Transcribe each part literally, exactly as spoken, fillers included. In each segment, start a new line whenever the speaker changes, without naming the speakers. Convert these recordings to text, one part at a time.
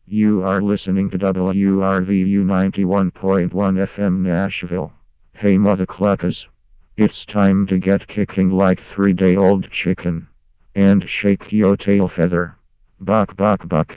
You are listening to W R V U ninety-one point one F M Nashville. Hey mothercluckers. It's time to get kicking like three-day-old chicken. And shake your tail feather. Buck buck buck.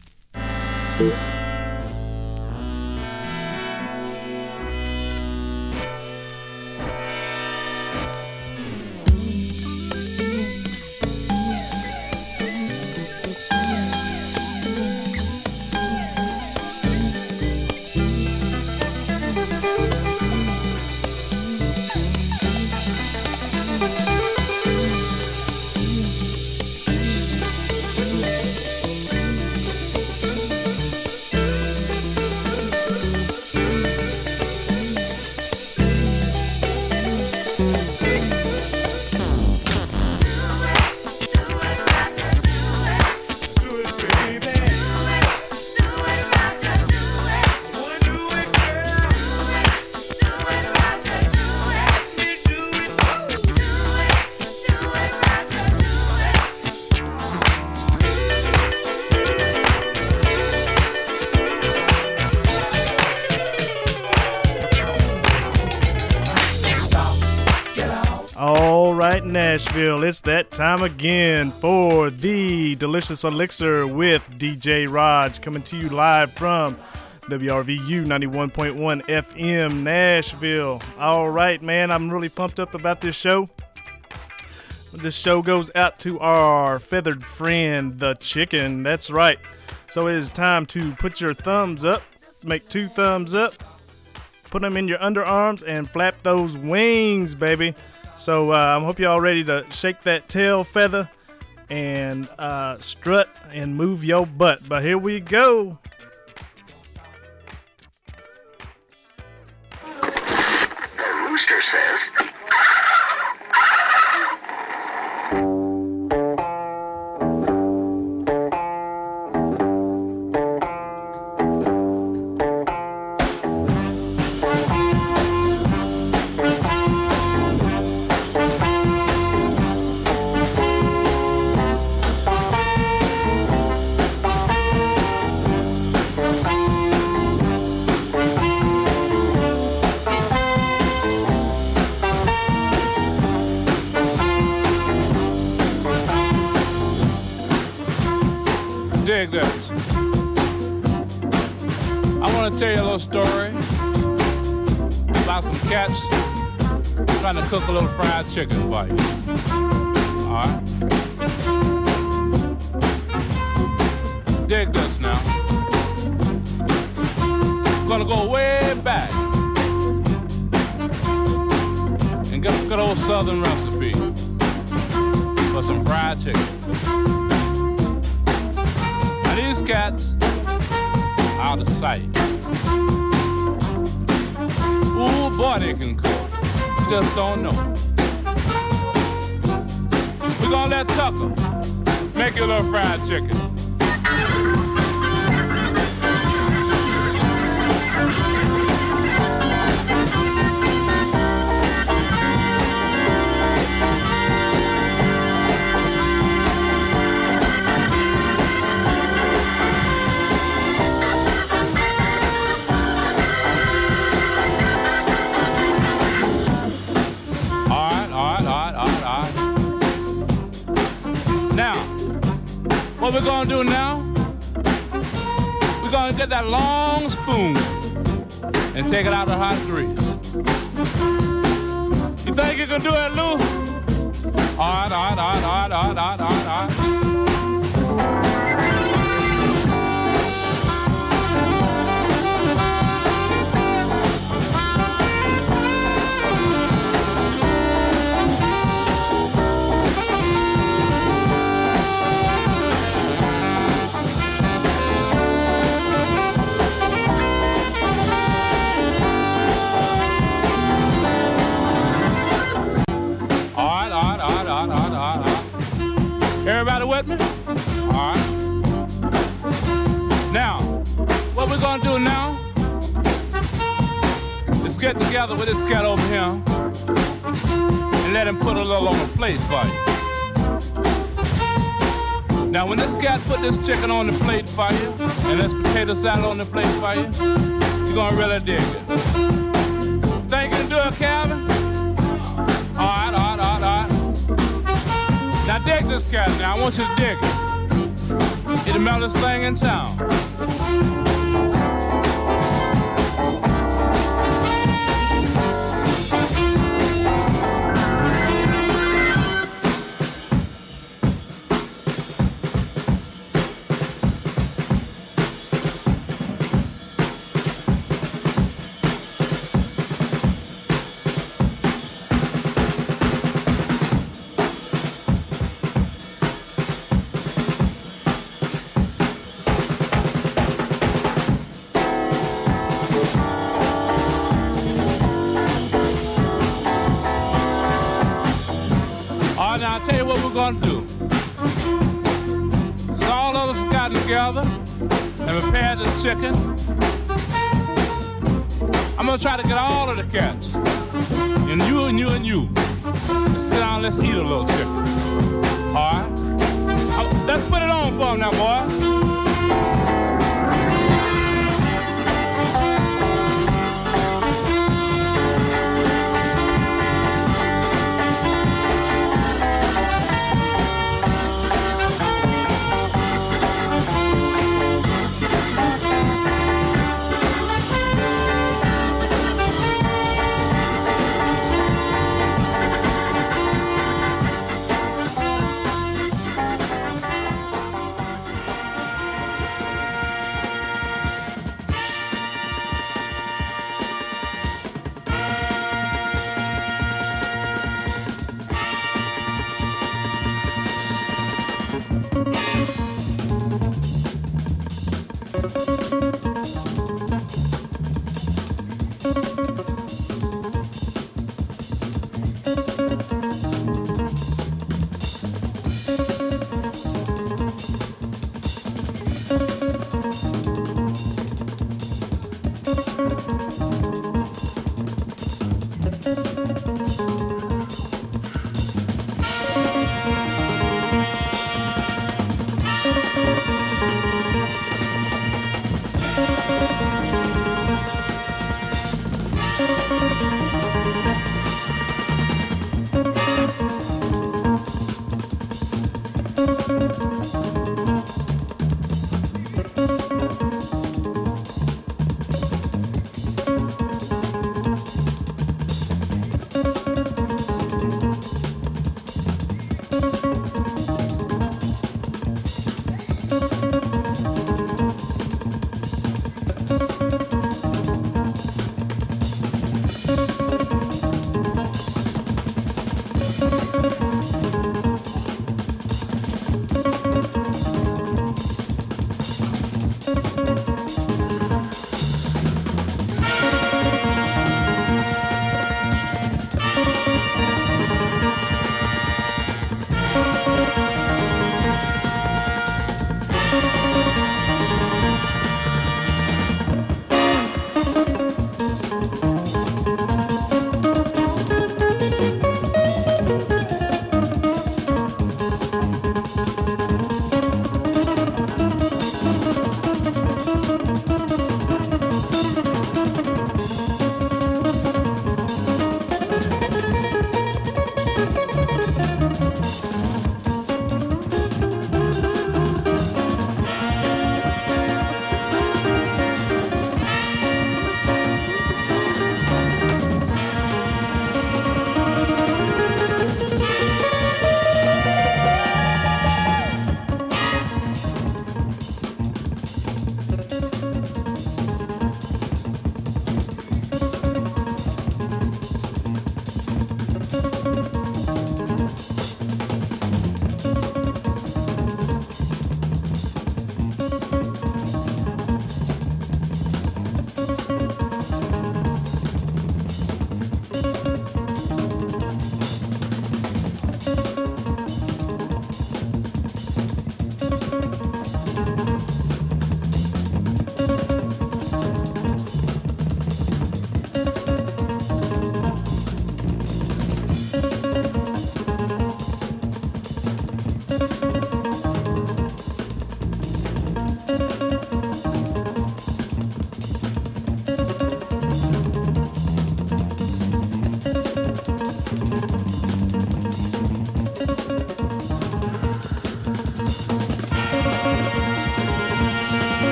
Nashville, it's that time again for the Delicious Elixir with D J Raj, coming to you live from W R V U ninety-one point one F M Nashville. All right, man, I'm really pumped up about this show. This show goes out to our feathered friend, the chicken. That's right. So it is time to put your thumbs up, make two thumbs up, put them in your underarms, and flap those wings, baby. So uh, I hope y'all ready to shake that tail feather and uh, strut and move your butt. But here we go.
The rooster says...
Dig this. I want to tell you a little story about some cats trying to cook a little fried chicken for you. All right? Dig this now. Gonna go way back and get a good old southern recipe for some fried chicken. These cats out of sight. Ooh, boy, they can cook. You just don't know. We're gonna let Tucker make you a little fried chicken. What we're gonna do now, we're gonna get that long spoon and take it out of the hot grease. You think you can do it, Lou? All right, all right, all right, all right, all right, all right, all right. Everybody with me? All right. Now, what we're gonna do now is get together with this cat over here and let him put a little on a plate for you. Now, when this cat put this chicken on the plate for you, and this potato salad on the plate for you, you're gonna really dig it. Think you can do it, Calvin? All right, all right, all right, all right. Now dig this cat now. I want you to dig it. It's the meltest thing in town. Now I'll tell you what we're gonna do. So all of us got together and prepared this chicken. I'm gonna try to get all of the cats, and you and you and you, to sit down. Let's eat a little chicken. All right? Uh, let's put it on for them now, boy.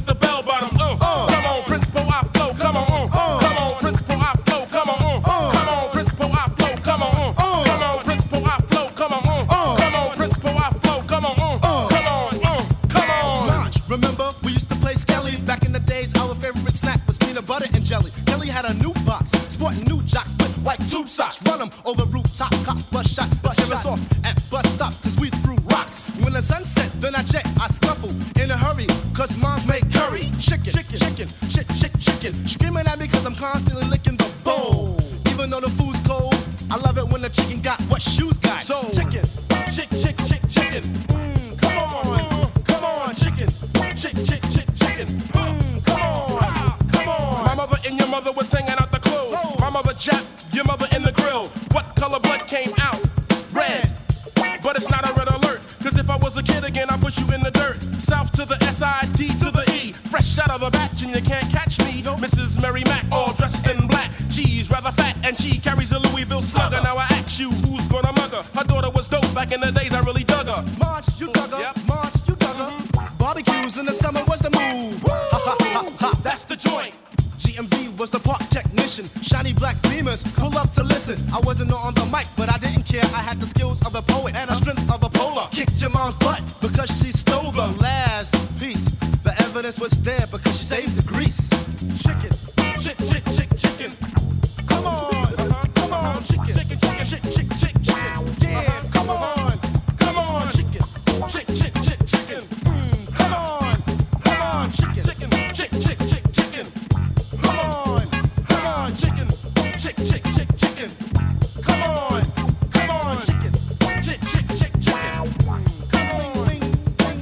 the bell bottoms. Uh, uh. Come on, principal, I flow. Come on, uh. Uh. Come on, principal, I flow. Come on, uh. Uh. Come on, principal, I flow. Come on, uh. Uh. Come on, principal, I flow. Come on, uh. Uh. Come on, principal, I flow. Come on, uh. Uh. Come on, uh. Come on.
Launch. Remember, we used to play Skelly. Back in the days, our favorite snack was peanut butter and jelly. Kelly had a new box, sporting new jocks with white tube socks. Run 'em over rooftops, cops, bus shot. Let's give us off at bus stops, cause we threw rocks. When the sun set, then I jet, I scuffle in a hurry, cause moms make curry. Chicken, chicken, chicken, chick, chick, chicken. Screaming at me cause I'm constantly licking the bowl. Even though the food's cold, I love it when the chicken got what shoes got. So, chicken, chick, chick, chick, chicken. Mm, come on, come on, chicken. Chick, chick, chick, chicken. Mm, come on, come on.
My mother and your mother was singing out the clothes.
Oh.
My mother jacked, your mother in the grill. What color blood came out? Red. But it's not a red alert. Cause if I was a kid again, I put you in the dirt. South to the S I D to the E. Fresh out of the batch and you can't catch me. Missus Mary Mac, all dressed in black. She's rather fat and she carries a Louisville slugger. Now I ask you, who's gonna mug her? Her daughter was dope back in the days, I really dug her.
March, you dug her.
Yep.
March, you dug her. Barbecues in the summer was the move. Ha ha ha ha.
That's the joint.
G M V was the park technician. Shiny black beamers, pull up to listen. I wasn't on the mic, but I didn't care. I had the skills of a poet and a strength of a polar. Kicked your mom's butt because she stole the last piece. The evidence was there because she saved the grease. Chicken, chick, chick, chick, chicken. Come on, come on, chicken, chicken, chicken, chick, chick, chick, chicken. Yeah, come on, come on, chicken, chick, chick, chick, chicken. Mm, come on, come on, chicken, chicken, chick, chick, chick, chicken. Come on, come on, chicken, chick, chick, chick, chicken. Come on, come on, chicken, chick, chick, chick, chicken. Come on, bing, bing.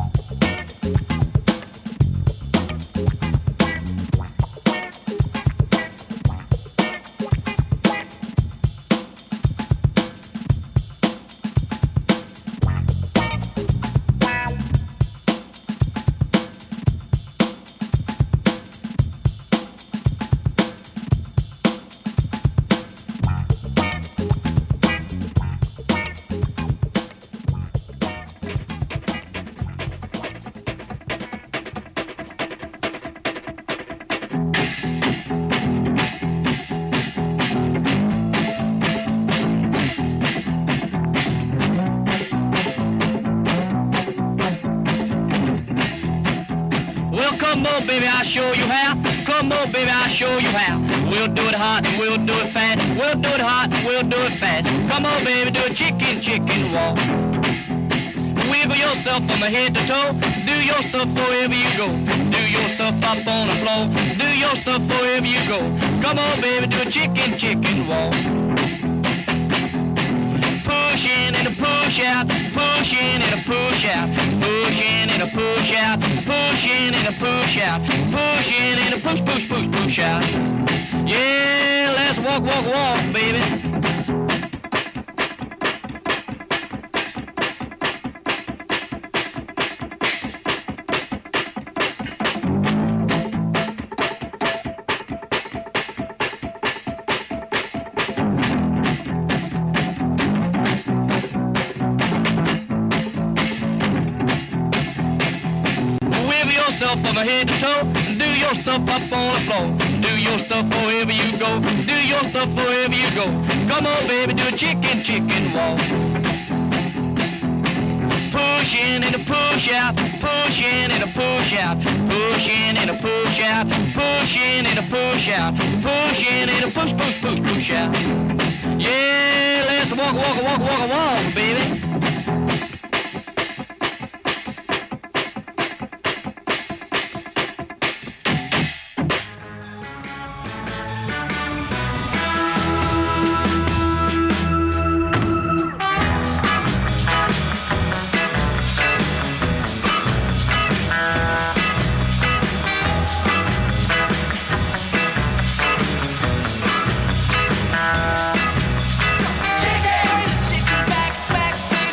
Well, come on, baby, I'll show you how. Come on, baby, I'll show you how. We'll do it hot and we'll do it fast. We'll do it hot and we'll do it fast. Come on, baby, do a chicken, chicken walk. Wiggle yourself from head to toe. Do your stuff wherever you go. Do your stuff up on the floor. Do your stuff wherever you go. Come on, baby, do a chicken, chicken walk. Push in and a push out, push in and a push out, push in and a push out, push in and a push out, push in and a push, push, push, push out. Yeah, let's walk, walk, walk, baby. From head to toe, do your stuff up on the floor. Do your stuff wherever you go. Do your stuff wherever you go. Come on, baby, do a chicken, chicken walk. Push in and a push out, push in and a push out, push in and a push out, push in and a push out, push in and a push, push, push, push out. Yeah, let's walk, walk, walk, walk, walk, baby.
Chicken back, back,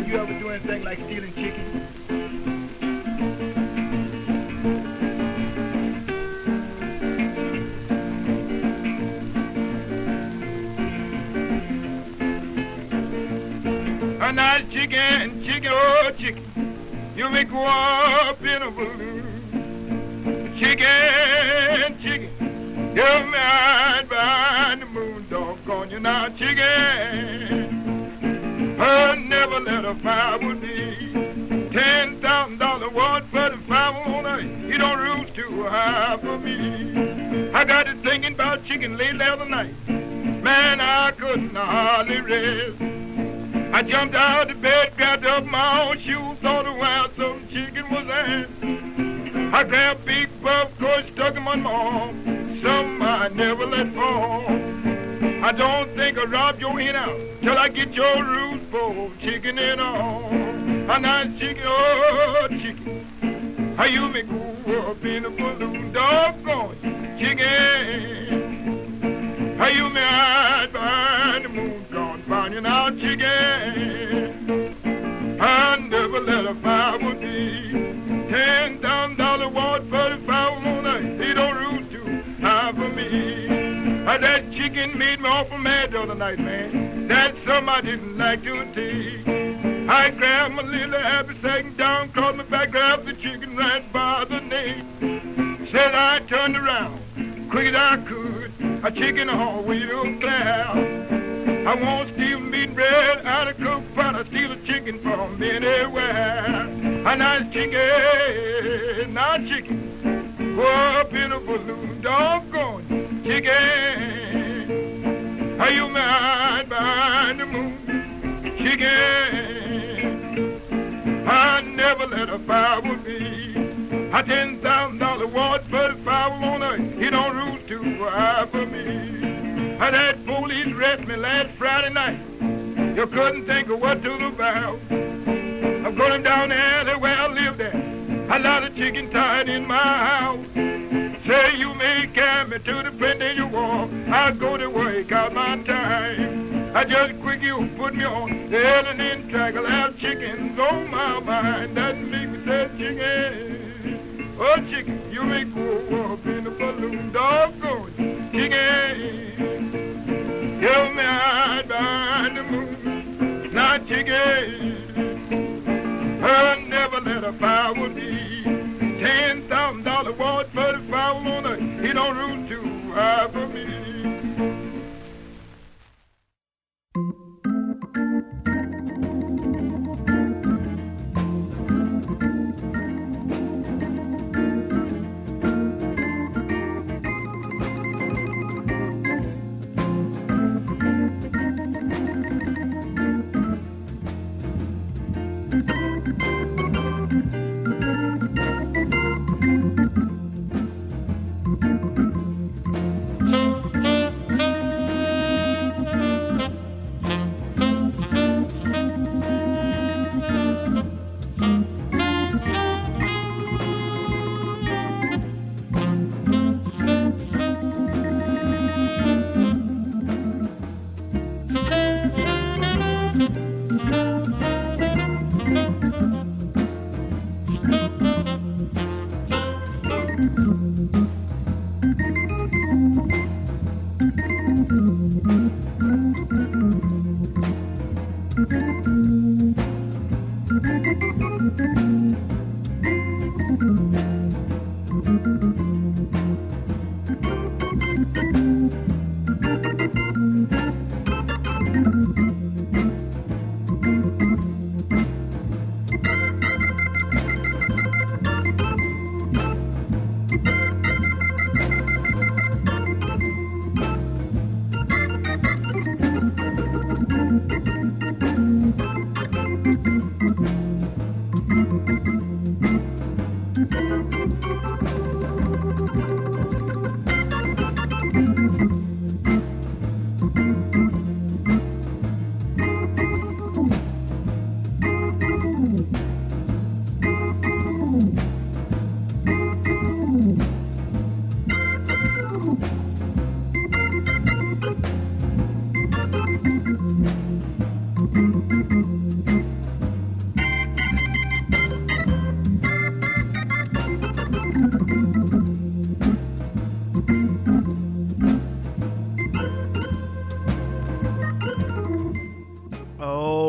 you ever do anything like stealing chicken? A nice chicken, chicken, oh chicken, you may go up in a balloon. Chicken, chicken, you're mad behind the moon, doggone you now, chicken. I never let a five would be ten thousand dollar watch for the five on a, you don't roost too high for me. I got to thinking about chicken late last night, man, I couldn't hardly rest. I jumped out of bed, grabbed up my old shoes, thought a while some chicken was at. I grabbed big buff, course, stuck him on my arm, some I never let fall. I don't think I'll rob your hen out till I get your roots full, chicken and all. A nice chicken, oh chicken, how you may go up in a balloon, doggone chicken. How you may hide behind the moon, gone finding out chicken. I never let a five would be ten thousand dollar watch for the five on a, he don't root too high for me. Uh, that chicken made me awful mad the other night, man. That's something I didn't like to take. I grabbed my little happy sack down, caught my back, grabbed the chicken right by the neck. Said I turned around, quick as I could, a chicken hallway to cloud. I won't steal meat and bread out of cooked pot, I steal a chicken from anywhere. A nice chicken, not chicken, go up in a balloon, doggone chicken. How you mad behind the moon, chicken. I never let a five be a ten thousand dollar watch for the five on a, he don't root too high for me. I that police arrest me last Friday night, you couldn't think of what to do about. I'm going down the alley where I live there, a lot of chicken tied in my house. Say you may carry me to the print that you walk, I'll go to work out my time. I just quick you put me on the L and N track, I'll have chickens on my mind, that make me say chicken. Oh chicken, you may go up in a balloon, doggone chicken. Give me hide behind the moon, not chicken. I never let a five be ten thousand dollar watch for the five on a, he don't root too high for me.
Thank you.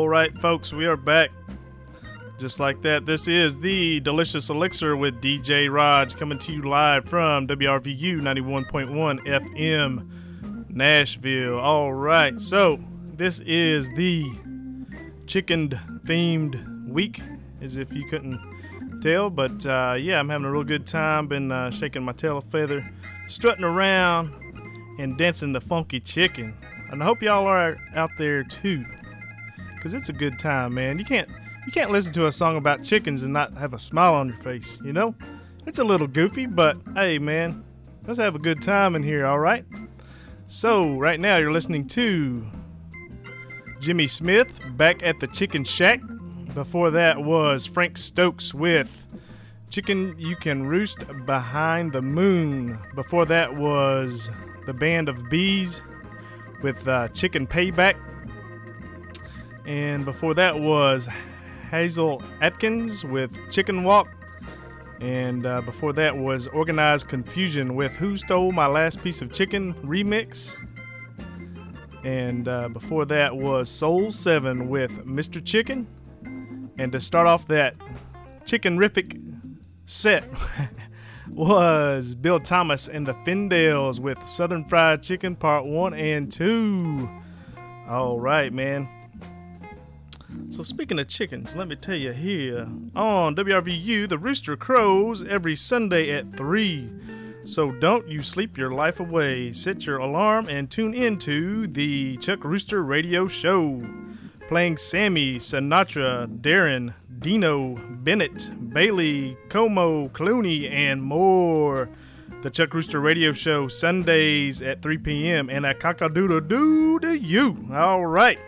right, folks, we are back. Just like that, this is the Delicious Elixir with D J Raj coming to you live from W R V U ninety-one point one F M Nashville. All right, so this is the chicken-themed week, as if you couldn't tell. But uh, yeah, I'm having a real good time. Been uh, shaking my tail feather, strutting around, and dancing the funky chicken. And I hope y'all are out there too, because it's a good time, man. You can't you can't listen to a song about chickens and not have a smile on your face, you know? It's a little goofy, but hey, man, let's have a good time in here, all right? So right now you're listening to Jimmy Smith, Back at the Chicken Shack. Before that was Frank Stokes with Chicken You Can Roost Behind the Moon. Before that was the Band of Bees with uh, Chicken Payback. And before that was Hazel Atkins with Chicken Walk. And uh, before that was Organized Confusion with Who Stole My Last Piece of Chicken remix. And uh, before that was Soul seven with Mister Chicken. And to start off that chicken-rific set was Bill Thomas and the Findales with Southern Fried Chicken Part one and two. All right, man. So speaking of chickens, let me tell you here on W R V U, the rooster crows every Sunday at three. So don't you sleep your life away. Set your alarm and tune into the Chuck Rooster Radio Show. Playing Sammy, Sinatra, Darren, Dino, Bennett, Bailey, Como, Clooney, and more. The Chuck Rooster Radio Show, Sundays at three p.m. And a cock-a-doodle-doo to you. All right.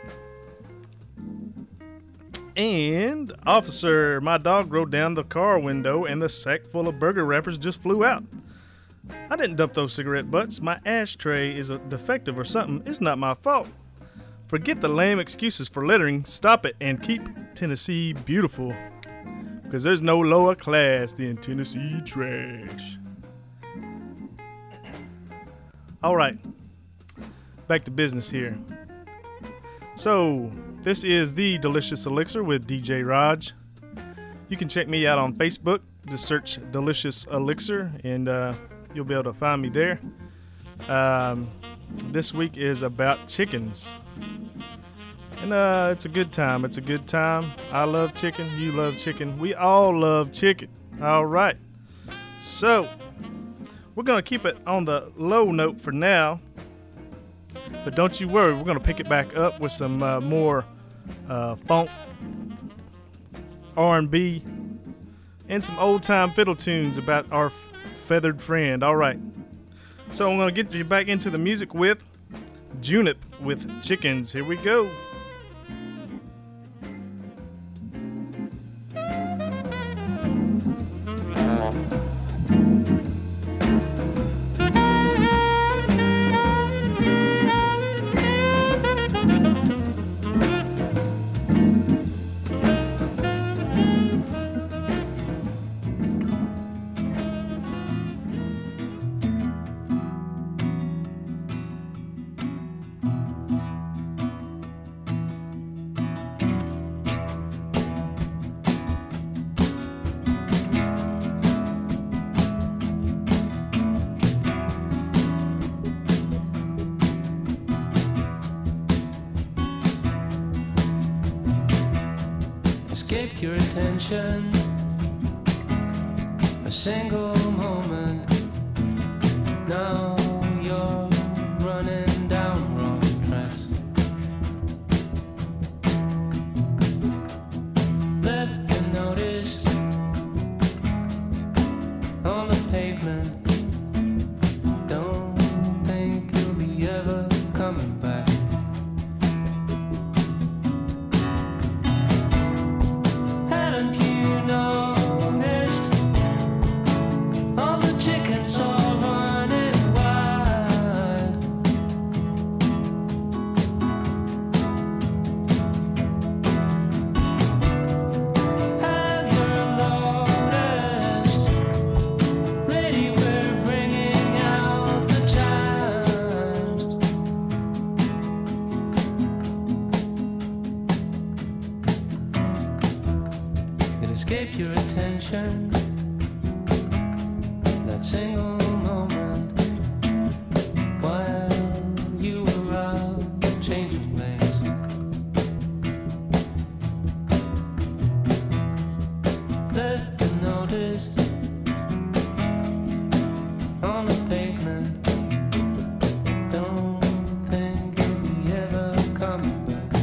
And, officer, my dog rolled down the car window and the sack full of burger wrappers just flew out. I didn't dump those cigarette butts. My ashtray is a defective or something. It's not my fault. Forget the lame excuses for littering. Stop it and keep Tennessee beautiful. Because there's no lower class than Tennessee trash. All right. Back to business here. So, this is the Delicious Elixir with D J Raj. You can check me out on Facebook. Just search Delicious Elixir and uh, you'll be able to find me there. Um, this week is about chickens. And uh, it's a good time. It's a good time. I love chicken. You love chicken. We all love chicken. All right. So, we're going to keep it on the low note for now. But don't you worry. We're going to pick it back up with some uh, more uh, funk, R and B, and some old-time fiddle tunes about our f- feathered friend. All right. So, I'm going to get you back into the music with Junip with Chickens. Here we go.
Your attention, a single moment. Now you're running down wrong tracks. Left a notice on the pavement. Don't think you'll be ever coming back. take your attention. That single moment while you were out changing lanes. Left a notice on the pavement. Don't think you'll be ever coming back.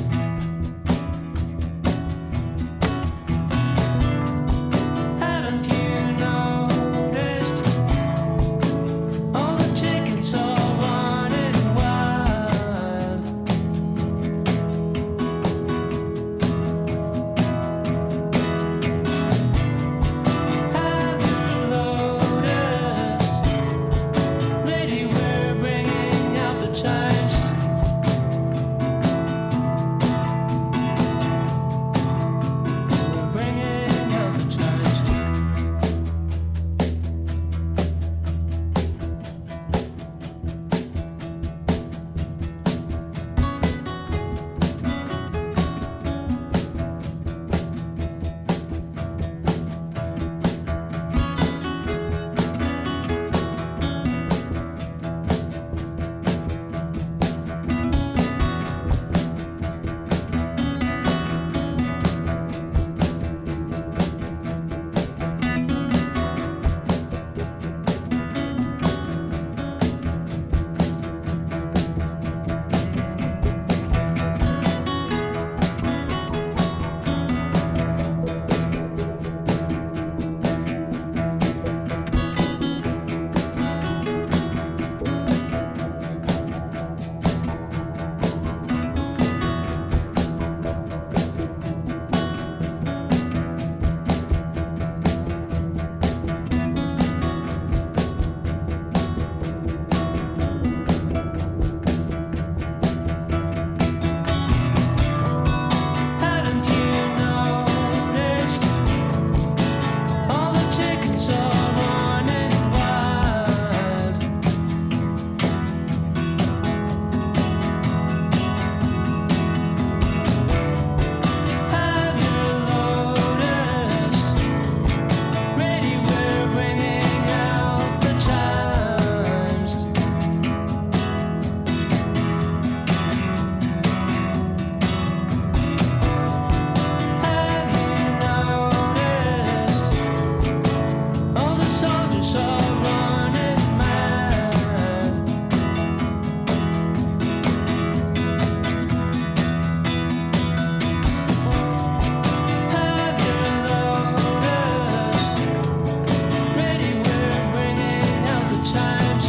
Haven't you noticed all the chickens all running wild? Have you noticed, lady, we're bringing out the chimes? We're bringing out the chimes. Haven't you noticed all the chickens are running wild? Have you noticed, lady, we're bringing out the chimes? Have you noticed all the soldiers are running mad? Have you noticed, lady, we're bringing out the chimes?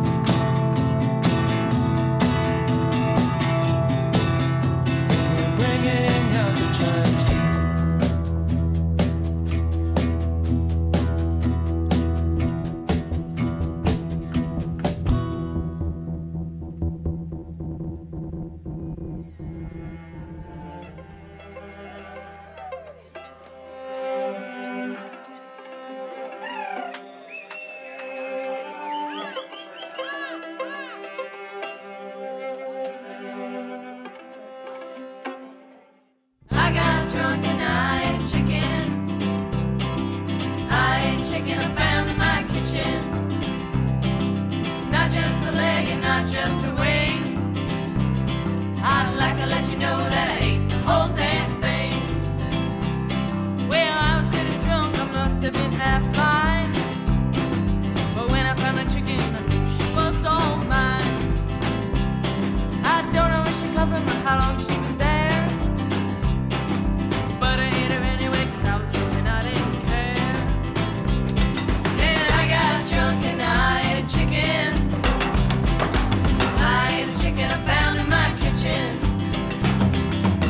We're bringing out the chimes.
I got drunk and I ate chicken. I ate chicken I found in my kitchen. Not just the leg and not just the wing. I'd like to let you know that I ate the whole damn thing. Well, I was pretty drunk, I must have been half blind. But when I found the chicken, I knew she was all mine. I don't know where she come from or how long she was there. But I ate her anyway, cause I was drunk and I didn't care. And I got drunk and I ate a chicken. I ate a chicken I found in my kitchen.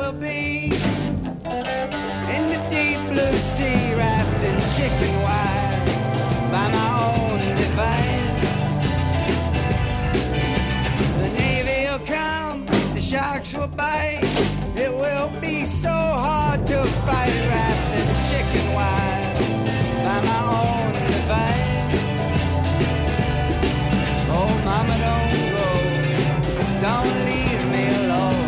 will be in the deep blue sea, wrapped in chicken wire by my own device. The Navy will come, the sharks will bite. It will be so hard to fight, wrapped in chicken wire by my own device. Oh, mama, don't go, don't leave me alone.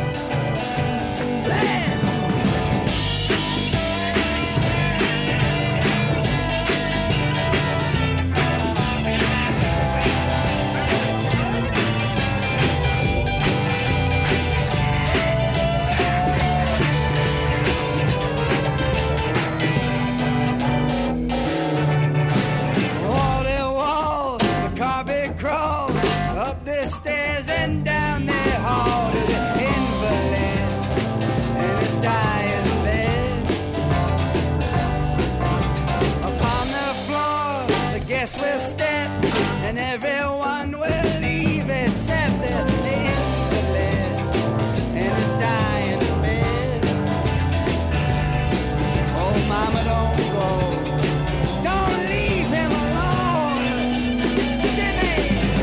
Will step and everyone will leave except the, the invalid in his dying bed. Oh, mama, don't go, don't leave him alone, Jimmy.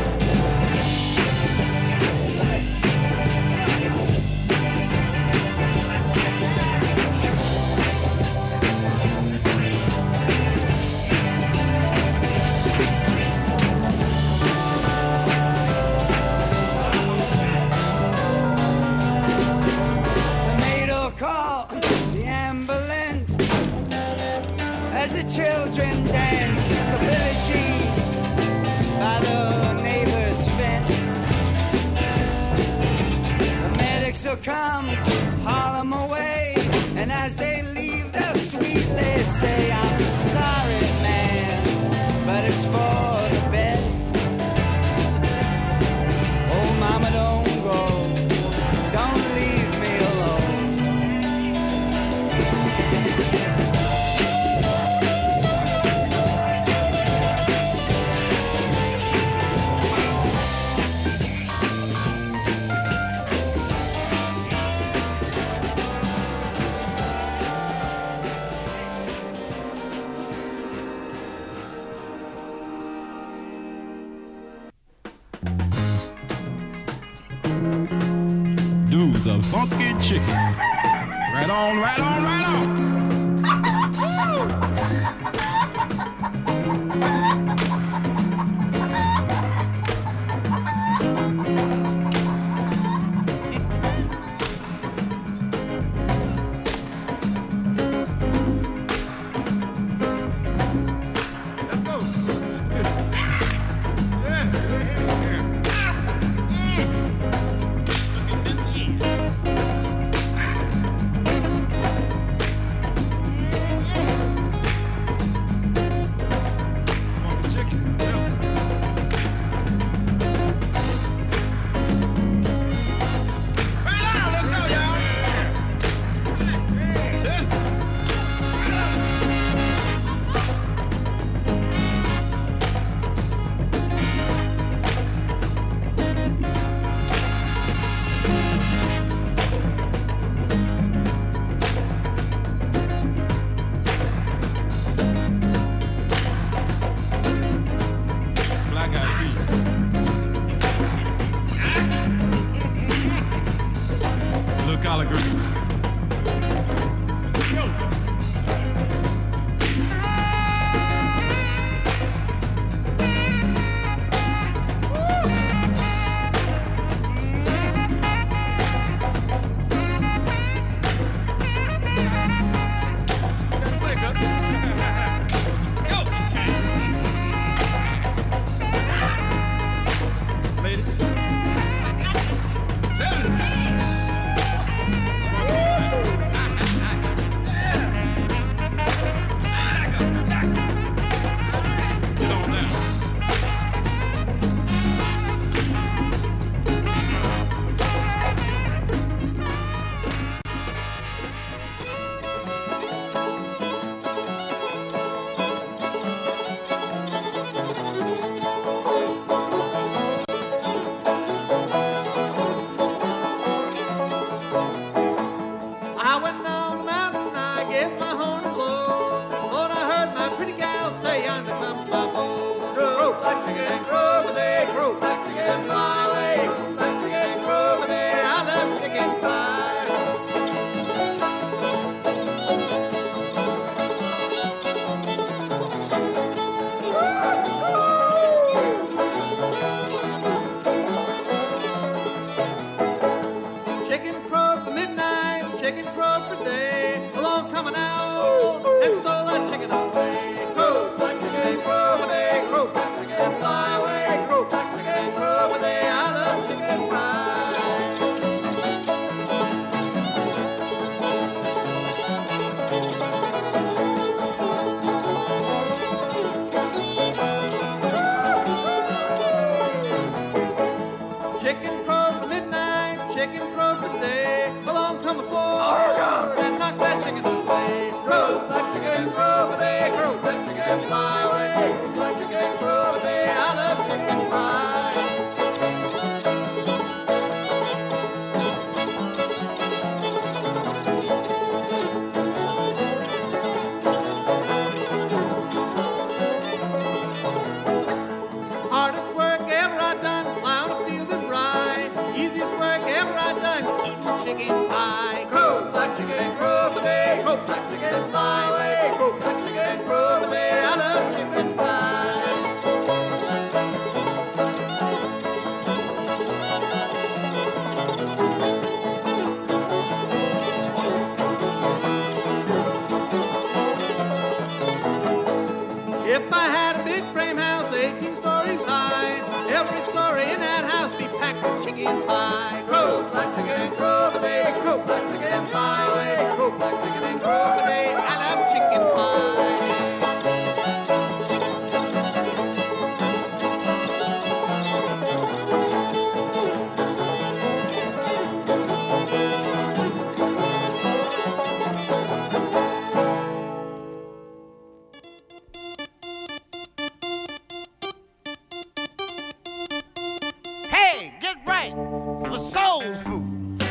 Call the ambulance as the children dance to Billie Jean by the neighbor's fence. The medics will come, haul them away, and as they leave, they'll sweetly say, I'm sorry, man, but it's for the best. Oh, mama, don't go, don't leave me alone.
Do the funky chicken. Right on, right on, right on.
chicken, crow a day, crow black chicken, fly away. Crow black chicken, crow a day, I love chicken pie. Chicken crow for midnight, chicken crow for day. Along coming out and stole that chicken away. Crow, black chicken, crow a day, crow, black chicken, fly away. Crow, black chicken, crow a day, I love chicken pie. Chicken crow for midnight, chicken crow for day. Along come a four and knock that chicken away. Crow, black chicken, crow a day, crow, black chicken, fly away. Crow, black chicken, crow a day, I love chicken pie. Hardest work ever I done, fly on a field of rye. Easiest work ever I done, eating chicken pie. Crow, black chicken, crow a day, crow, black chicken, fly away. Crow, black chicken, crow a day, I love chicken pie. If I had a big frame house, eighteen stories high, every story in that house be packed with chicken pie. Crow, black chicken, crow a day, crow, black chicken, fly away. Crow, black chicken, crow a day, I love chicken pie.
Hey, get right for soul food.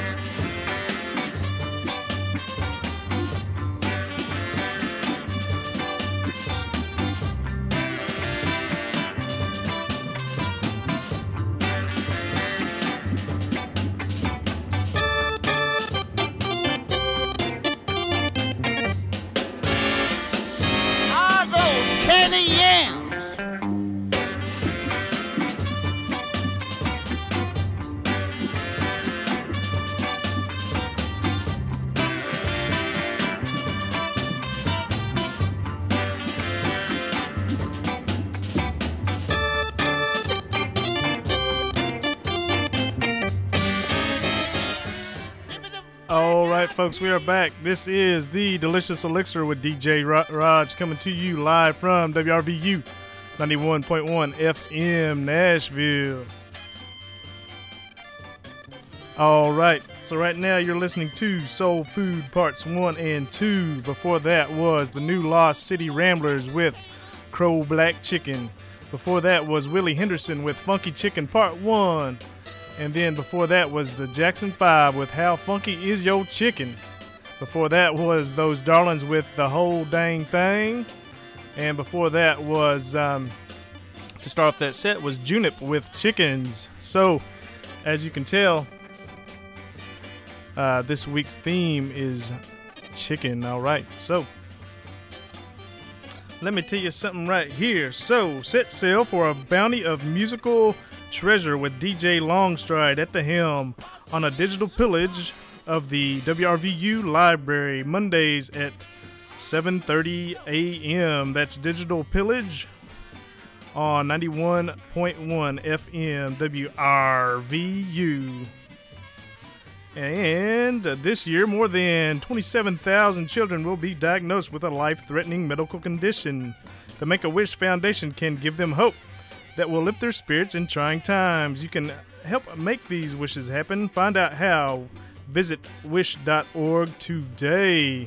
Are those candy yams?
All right, folks, we are back. This is the Delicious Elixir with D J Ra- Raj coming to you live from W R V U ninety-one point one F M Nashville. All right, so right now you're listening to Soul Food Parts one and two. Before that was the New Lost City Ramblers with Crow Black Chicken. Before that was Willie Henderson with Funky Chicken Part one. And then before that was the Jackson five with How Funky Is Your Chicken. Before that was those Darlings with The Whole Dang Thing. And before that was, um, to start off that set, was Junip with Chickens. So, as you can tell, uh, this week's theme is chicken. All right, so let me tell you something right here. So, set sail for a bounty of musical treasure with D J Longstride at the helm on a digital pillage of the W R V U library Mondays at seven thirty a.m. That's digital pillage on ninety-one point one F M W R V U. And this year, more than twenty-seven thousand children will be diagnosed with a life-threatening medical condition. The Make-A-Wish Foundation can give them hope that will lift their spirits in trying times. You can help make these wishes happen. Find out how. Visit wish dot org today.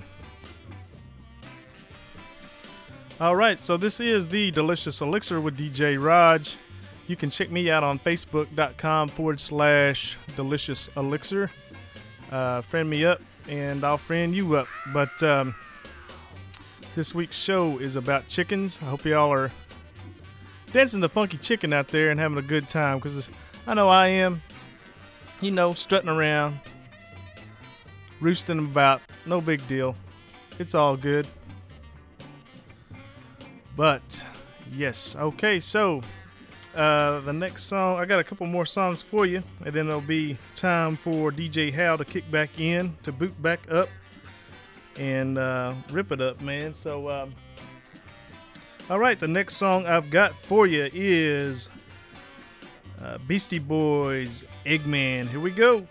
All right, so this is the Delicious Elixir with D J Raj. You can check me out on facebook.com forward slash Delicious Elixir. Uh, friend me up, and I'll friend you up. But um, this week's show is about chickens. I hope y'all are dancing the funky chicken out there and having a good time, because I know I am. You know, strutting around, roosting about, no big deal. It's all good. But, yes, okay, so uh, the next song, I got a couple more songs for you, and then it'll be time for D J Hal to kick back in, to boot back up, and uh, rip it up, man. So, um, all right, the next song I've got for you is uh, Beastie Boys, Eggman. Here we go.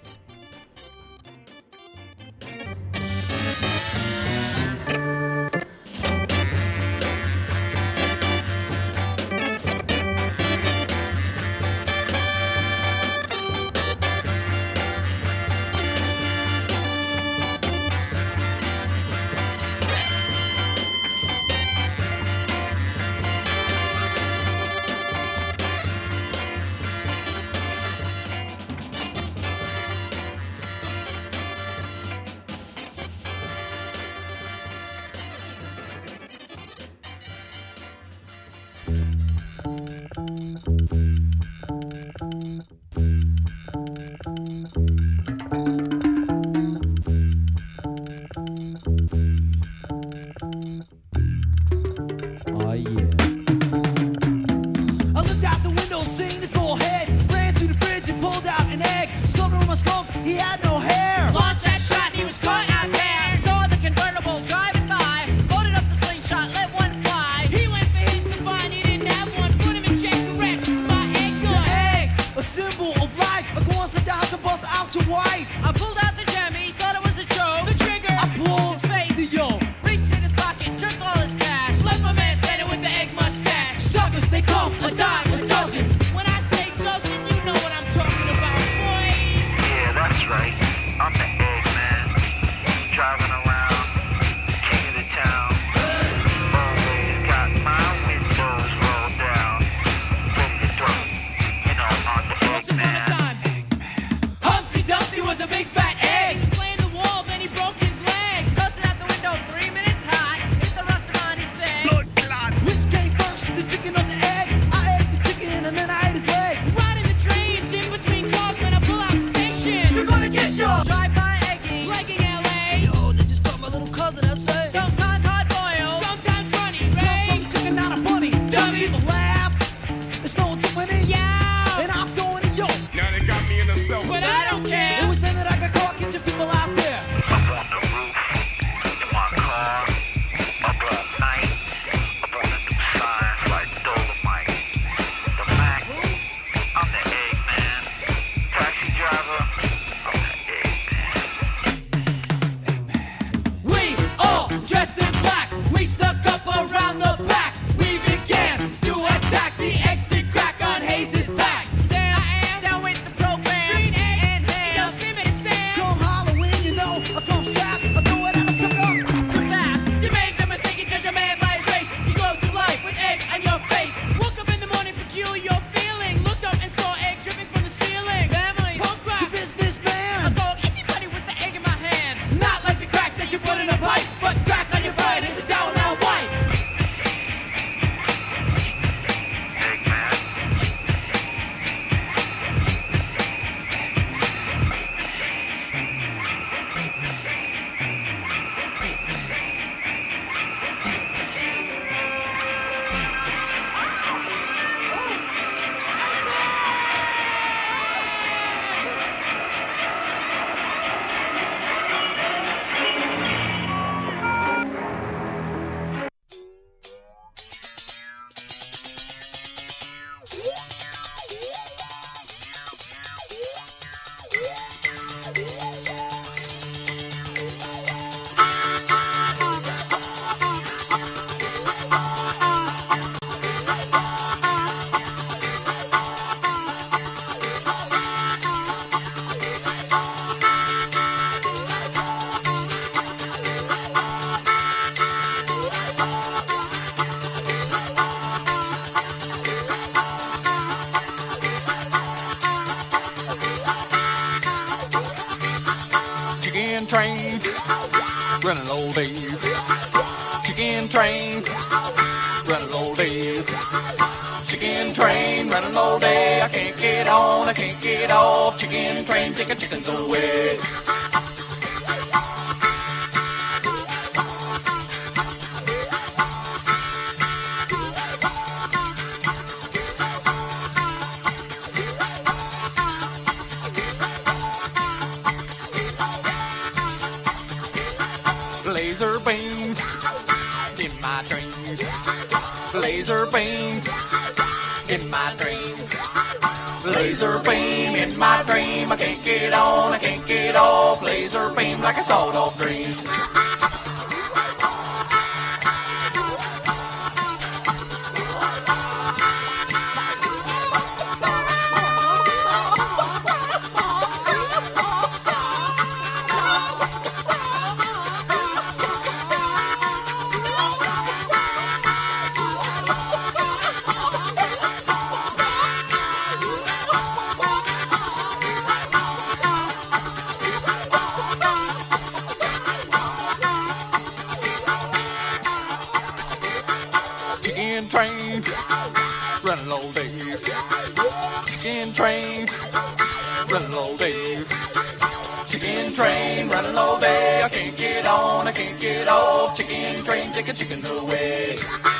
train, running all days. Chicken train, running all days. Chicken chicken train running all day. I can't get on, I can't get off. Chicken train, chicken, chickens away. Laser beams in my dreams. Laser beams in my dreams. Laser beam in my dream. I can't get on, I can't get off. Laser beam like a sawed-off dream. Chicken trains running all day. Chicken trains running all day. Chicken train running all day. I can't get on, I can't get off. Chicken train, take a chicken away.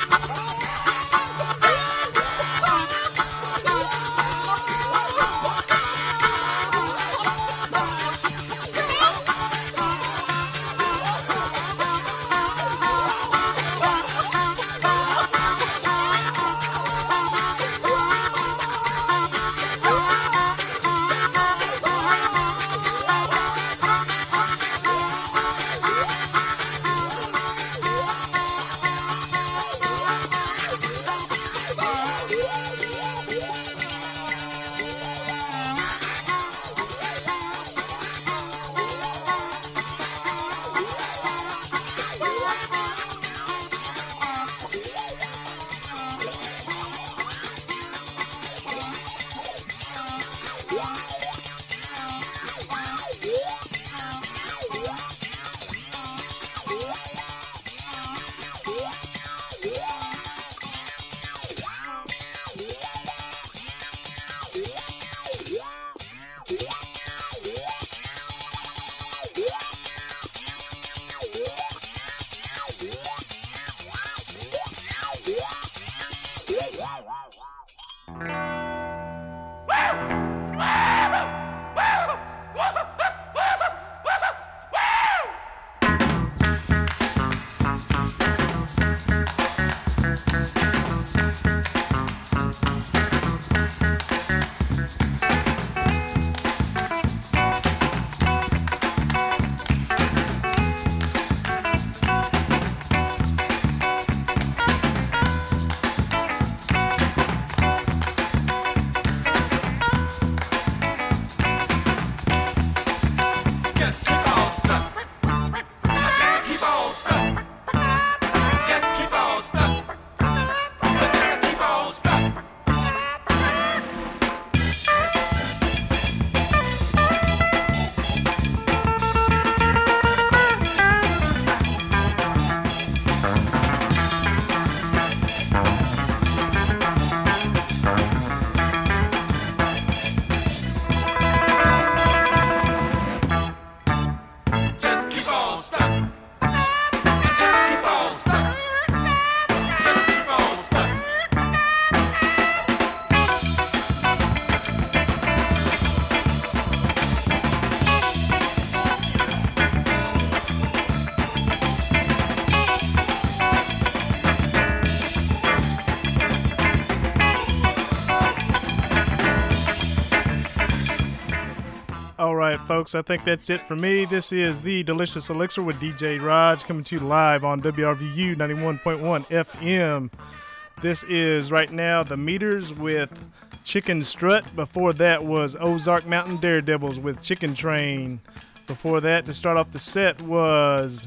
All right, folks, I think that's it for me. This is the Delicious Elixir with D J Raj coming to you live on W R V U ninety-one point one F M. This is right now the Meters with Chicken Strut. Before that was Ozark Mountain Daredevils with Chicken Train. Before that, to start off the set, was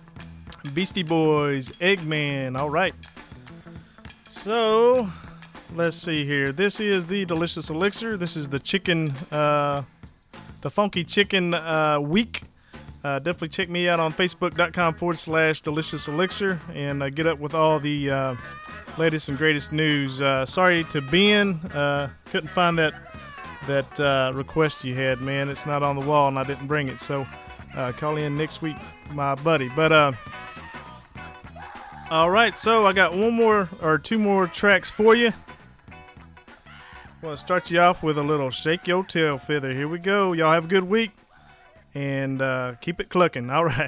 Beastie Boys, Eggman. All right. So, let's see here. This is the Delicious Elixir. This is the chicken, uh, the Funky Chicken uh, Week. Uh, definitely check me out on Facebook.com forward slash Delicious Elixir and uh, get up with all the uh, latest and greatest news. Uh, sorry to Ben. Uh, couldn't find that that uh, request you had, man. It's not on the wall, and I didn't bring it. So uh, call in next week, my buddy. But uh, all right, so I got one more or two more tracks for you. I want to start you off with a little Shake Your Tail Feather. Here we go. Y'all have a good week, and uh, keep it clucking. All right.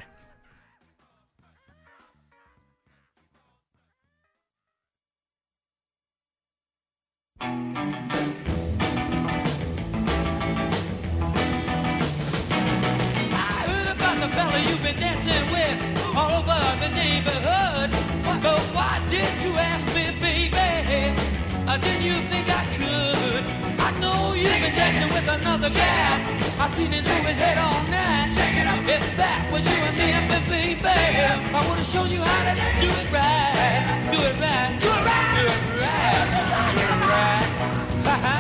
Fella you've been dancing with all over the neighborhood. But why did you ask me, baby? Uh, did you think I could? I know you've been dancing with another guy. I seen his move his head all night. If that was you and me, baby, I would have shown you how to do it right. Do it right. Do it right. Do it right. Do it right. Ha ha.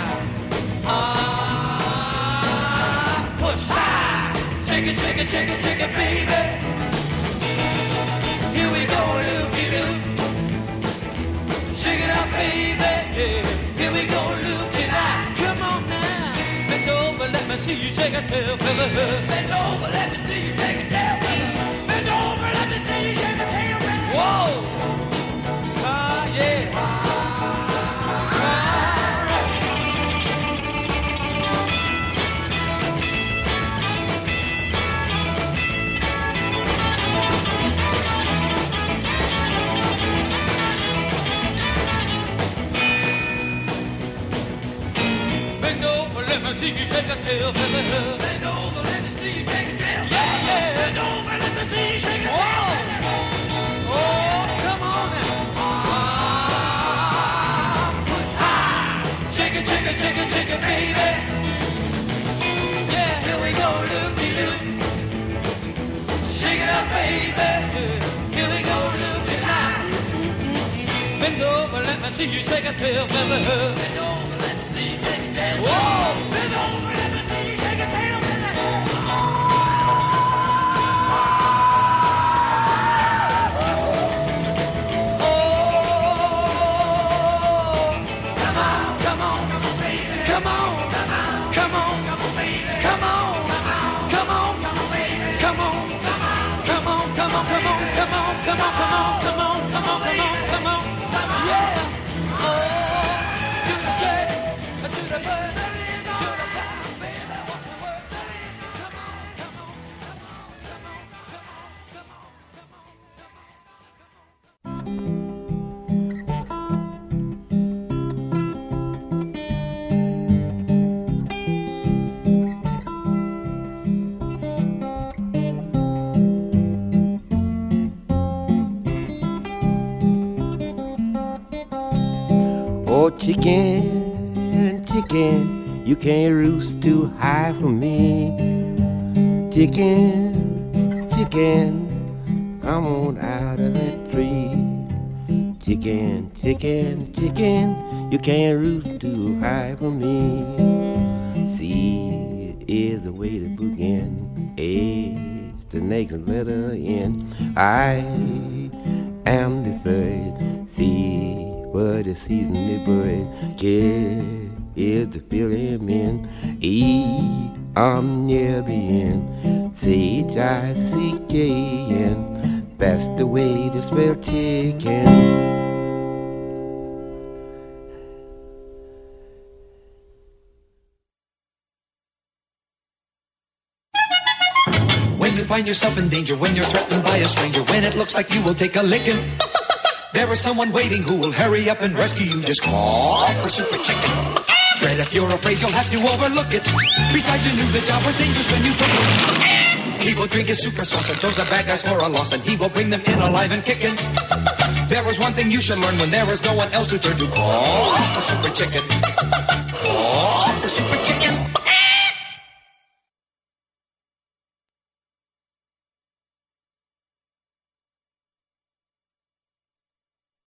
Ah, push high. Shake it, shake it, shake it, shake it, baby. Here we go, looky-loo. Shake it up, baby. Here we go, looky-loo. Come on now. Bend over, let me see you shake a tail feather. Bend over, let me see you shake a tail feather. Bend over, let me see you shake a tail feather. Whoa. Ah, yeah. Let me see you shake a tail feather. Bend over, let me see you shake a tail feather. Yeah, yeah. Bend over, let me see you shake a tail feather. Oh, come on now. Ah, push high. Shake it, shake it, shake it, shake it, baby. Yeah, here we go, loop-de-loop. Shake it up, baby. Here we go, loop-de-high. Bend over, let me see you shake a tail feather. Bend over, let me see you shake a tail feather. Whoa! Bend over, let me see you shake a tail feather. Come on, come on, come on, come on, come on, come on, yeah. Oh, do the jerk, do the bird, do the down, baby. What's the word? Come on, come on, come on, come on, come on,
Oh, chicken, chicken, you can't roost too high for me. Chicken, chicken, come on out of that tree. Chicken, chicken, chicken, you can't roost too high for me. C is the way to begin. A is the next letter in. I am the third. C what a season the bird. K is the filling in. E, I'm near the end. C H I C K N. That's the way to spell chicken.
When you find yourself in danger, when you're threatened by a stranger, when it looks like you will take a licking, there is someone waiting who will hurry up and rescue you. Just call for Super Chicken. Fred, if you're afraid, you'll have to overlook it. Besides, you knew the job was dangerous when you took it. He will drink his super sauce and throw the bad guys for a loss, and he will bring them in alive and kicking. There is one thing you should learn when there is no one else to turn to. Call for Super Chicken. Call for Super Chicken.